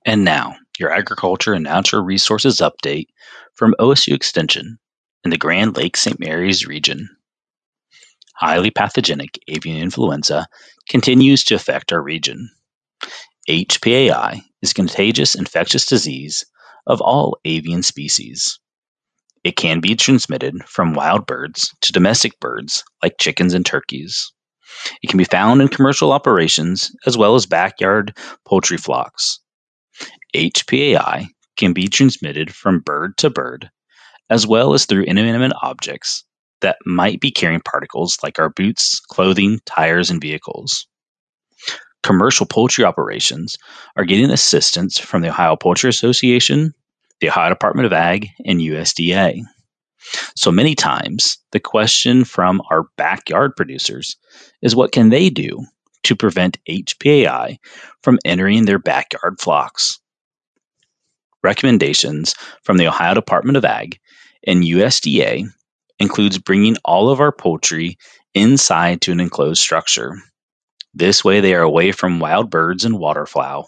And now, your Agriculture and Natural Resources update from OSU Extension in the Grand Lakes St. Mary's region. Highly pathogenic avian influenza continues to affect our region. HPAI is a contagious infectious disease of all avian species. It can be transmitted from wild birds to domestic birds like chickens and turkeys. It can be found in commercial operations as well as backyard poultry flocks. HPAI can be transmitted from bird to bird, as well as through inanimate objects that might be carrying particles like our boots, clothing, tires, and vehicles. Commercial poultry operations are getting assistance from the Ohio Poultry Association, the Ohio Department of Ag, and USDA. So many times, the question from our backyard producers is what can they do to prevent HPAI from entering their backyard flocks? Recommendations from the Ohio Department of Ag and USDA includes bringing all of our poultry inside to an enclosed structure. This way they are away from wild birds and waterfowl.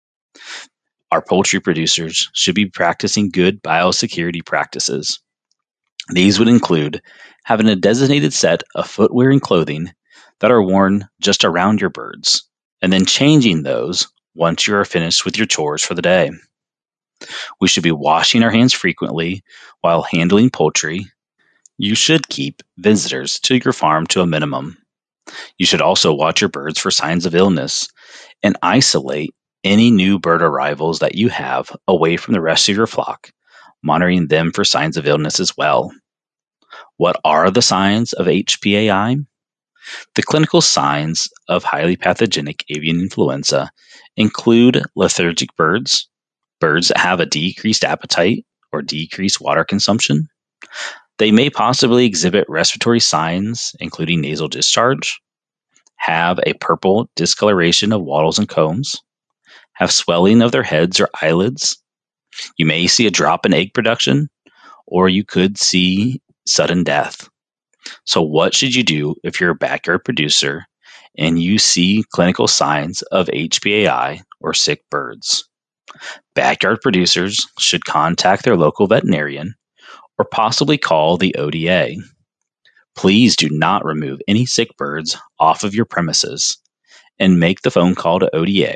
Our poultry producers should be practicing good biosecurity practices. These would include having a designated set of footwear and clothing that are worn just around your birds, and then changing those once you are finished with your chores for the day. We should be washing our hands frequently while handling poultry. You should keep visitors to your farm to a minimum. You should also watch your birds for signs of illness and isolate any new bird arrivals that you have away from the rest of your flock, monitoring them for signs of illness as well. What are the signs of HPAI? The clinical signs of highly pathogenic avian influenza include lethargic birds, birds that have a decreased appetite or decreased water consumption. They may possibly exhibit respiratory signs, including nasal discharge, have a purple discoloration of wattles and combs, have swelling of their heads or eyelids. You may see a drop in egg production, or you could see sudden death. So what should you do if you're a backyard producer and you see clinical signs of HPAI or sick birds? Backyard producers should contact their local veterinarian or possibly call the ODA. Please do not remove any sick birds off of your premises and make the phone call to ODA.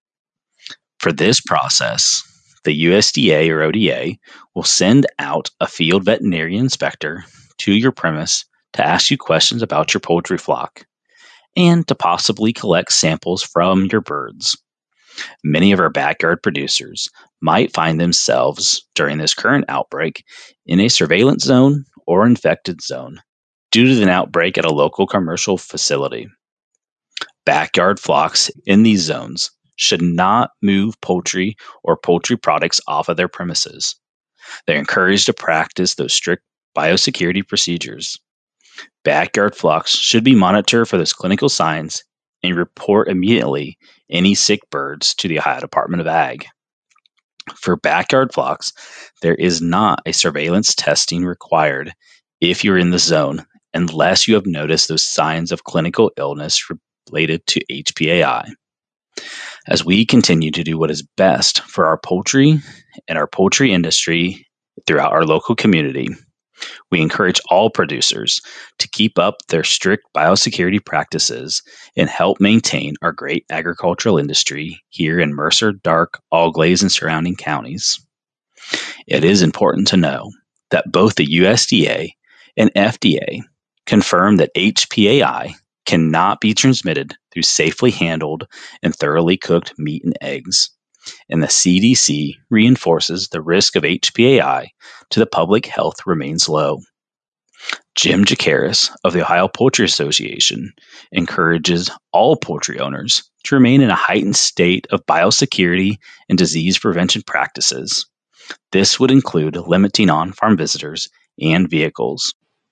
For this process, the USDA or ODA will send out a field veterinary inspector to your premise to ask you questions about your poultry flock and to possibly collect samples from your birds. Many of our backyard producers might find themselves during this current outbreak in a surveillance zone or infected zone due to an outbreak at a local commercial facility. Backyard flocks in these zones should not move poultry or poultry products off of their premises. They're encouraged to practice those strict biosecurity procedures. Backyard flocks should be monitored for those clinical signs and report immediately any sick birds to the Ohio Department of Ag. For backyard flocks, there is not a surveillance testing required if you're in the zone unless you have noticed those signs of clinical illness related to HPAI. As we continue to do what is best for our poultry and our poultry industry throughout our local community, we encourage all producers to keep up their strict biosecurity practices and help maintain our great agricultural industry here in Mercer, Darke, Auglaize, and surrounding counties. It is important to know that both the USDA and FDA confirm that HPAI cannot be transmitted through safely handled and thoroughly cooked meat and eggs. And the CDC reinforces the risk of HPAI to the public health remains low. Jim Jacaris of the Ohio Poultry Association encourages all poultry owners to remain in a heightened state of biosecurity and disease prevention practices. This would include limiting on-farm visitors and vehicles.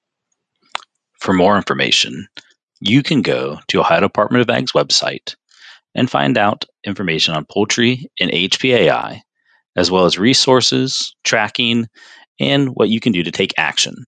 For more information, you can go to Ohio Department of Ag's website and find out information on poultry and HPAI, as well as resources, tracking, and what you can do to take action.